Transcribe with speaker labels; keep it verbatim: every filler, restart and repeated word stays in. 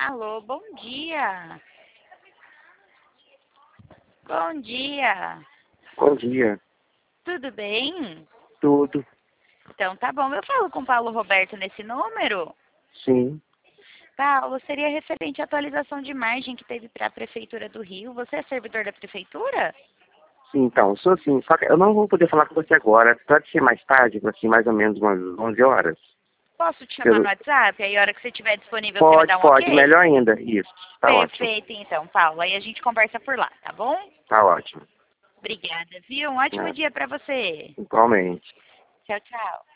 Speaker 1: Alô, bom dia. Bom dia.
Speaker 2: Bom dia.
Speaker 1: Tudo bem?
Speaker 2: Tudo.
Speaker 1: Então tá bom. Eu falo com o Paulo Roberto nesse número?
Speaker 2: Sim.
Speaker 1: Paulo, seria referente à atualização de margem que teve para a Prefeitura do Rio. Você é servidor da Prefeitura?
Speaker 2: Sim, então, sou assim, só que eu não vou poder falar com você agora. Pode ser mais tarde, assim, mais ou menos umas onze horas?
Speaker 1: Posso te chamar
Speaker 2: Eu-
Speaker 1: no WhatsApp? Aí a hora que você estiver disponível você me
Speaker 2: Pode,
Speaker 1: dá um
Speaker 2: pode,
Speaker 1: ok?
Speaker 2: melhor ainda. Isso, tá ótimo.
Speaker 1: Perfeito então, Paulo. Aí a gente conversa por lá, tá bom?
Speaker 2: Tá ótimo.
Speaker 1: Obrigada, viu? Um ótimo
Speaker 2: Né?
Speaker 1: dia para você.
Speaker 2: Igualmente.
Speaker 1: Tchau, tchau.